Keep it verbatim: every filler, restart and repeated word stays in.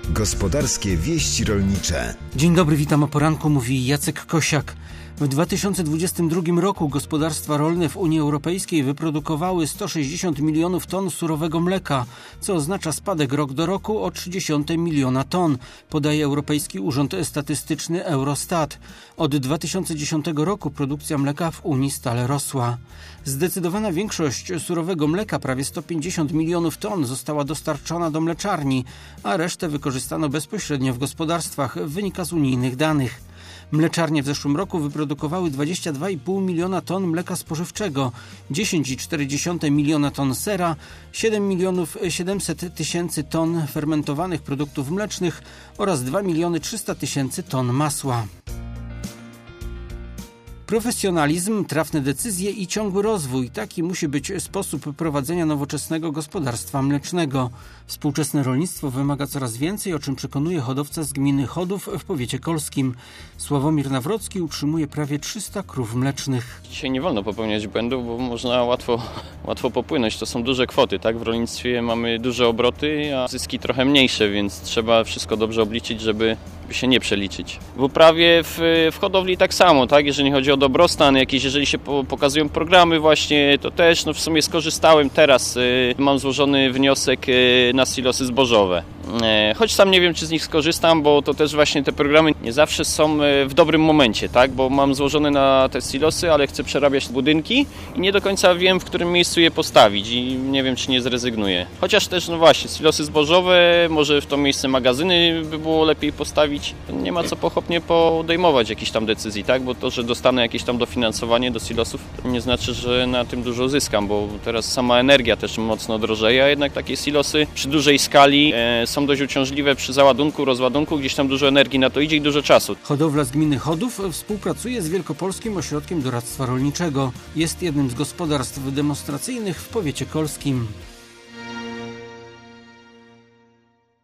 Gospodarskie wieści rolnicze. Dzień dobry, witam o poranku, mówi Jacek Kosiak. W dwa tysiące dwudziestym drugim roku gospodarstwa rolne w Unii Europejskiej wyprodukowały sto sześćdziesiąt milionów ton surowego mleka, co oznacza spadek rok do roku o trzy dziesiąte miliona ton, podaje Europejski Urząd Statystyczny Eurostat. Od dwa tysiące dziesiątego roku produkcja mleka w Unii stale rosła. Zdecydowana większość surowego mleka, prawie sto pięćdziesiąt milionów ton, została dostarczona do mleczarni, a resztę wykorzystano bezpośrednio w gospodarstwach, wynika z unijnych danych. Mleczarnie w zeszłym roku wyprodukowały dwadzieścia dwa i pół miliona ton mleka spożywczego, dziesięć i cztery dziesiąte miliona ton sera, siedem milionów siedemset tysięcy ton fermentowanych produktów mlecznych oraz dwa miliony trzysta tysięcy ton masła. Profesjonalizm, trafne decyzje i ciągły rozwój. Taki musi być sposób prowadzenia nowoczesnego gospodarstwa mlecznego. Współczesne rolnictwo wymaga coraz więcej, o czym przekonuje hodowca z gminy Chodów w powiecie kolskim. Sławomir Nawrocki utrzymuje prawie trzysta krów mlecznych. Dzisiaj nie wolno popełniać błędów, bo można łatwo, łatwo popłynąć. To są duże kwoty, tak? W rolnictwie mamy duże obroty, a zyski trochę mniejsze, więc trzeba wszystko dobrze obliczyć, żeby się nie przeliczyć. W uprawie, w, w hodowli tak samo, tak? Jeżeli chodzi o dobrostan jakiś, jeżeli się po, pokazują programy właśnie, to też no w sumie skorzystałem teraz. Y, mam złożony wniosek y, na silosy zbożowe. Y, choć sam nie wiem, czy z nich skorzystam, bo to też właśnie te programy nie zawsze są y, w dobrym momencie, tak? Bo mam złożone na te silosy, ale chcę przerabiać budynki i nie do końca wiem, w którym miejscu je postawić i nie wiem, czy nie zrezygnuję. Chociaż też, no właśnie, silosy zbożowe, może w to miejsce magazyny by było lepiej postawić. Nie ma co pochopnie podejmować jakichś tam decyzji, tak? Bo to, że dostanę jakieś tam dofinansowanie do silosów, nie znaczy, że na tym dużo zyskam, bo teraz sama energia też mocno drożeje, a jednak takie silosy przy dużej skali e, są dość uciążliwe przy załadunku, rozładunku, gdzieś tam dużo energii na to idzie i dużo czasu. Hodowla z gminy Chodów współpracuje z Wielkopolskim Ośrodkiem Doradztwa Rolniczego. Jest jednym z gospodarstw demonstracyjnych w powiecie kolskim.